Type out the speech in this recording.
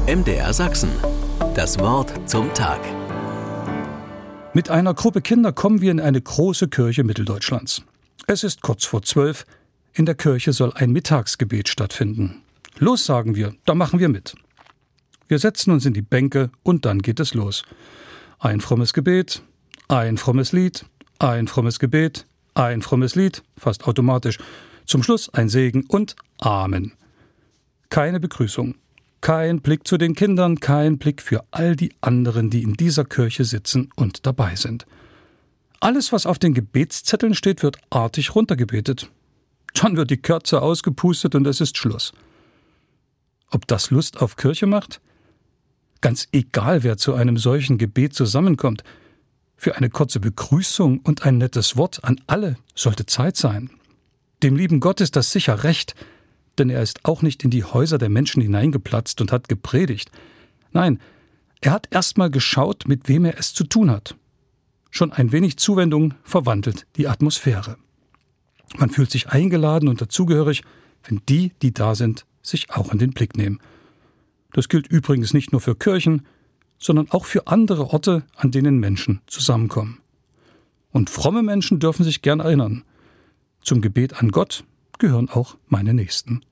MDR Sachsen. Das Wort zum Tag. Mit einer Gruppe Kinder kommen wir in eine große Kirche Mitteldeutschlands. Es ist kurz vor 12. In der Kirche soll ein Mittagsgebet stattfinden. Los, sagen wir, da machen wir mit. Wir setzen uns in die Bänke und dann geht es los. Ein frommes Gebet, ein frommes Lied, ein frommes Gebet, ein frommes Lied, fast automatisch. Zum Schluss ein Segen und Amen. Keine Begrüßung, kein Blick zu den Kindern, kein Blick für all die anderen, die in dieser Kirche sitzen und dabei sind. Alles, was auf den Gebetszetteln steht, wird artig runtergebetet. Dann wird die Kerze ausgepustet und es ist Schluss. Ob das Lust auf Kirche macht? Ganz egal, wer zu einem solchen Gebet zusammenkommt. Für eine kurze Begrüßung und ein nettes Wort an alle sollte Zeit sein. Dem lieben Gott ist das sicher recht, denn er ist auch nicht in die Häuser der Menschen hineingeplatzt und hat gepredigt. Nein, er hat erst mal geschaut, mit wem er es zu tun hat. Schon ein wenig Zuwendung verwandelt die Atmosphäre. Man fühlt sich eingeladen und dazugehörig, wenn die da sind, sich auch in den Blick nehmen. Das gilt übrigens nicht nur für Kirchen, sondern auch für andere Orte, an denen Menschen zusammenkommen. Und fromme Menschen dürfen sich gern erinnern. Zum Gebet an Gott gehören auch meine Nächsten.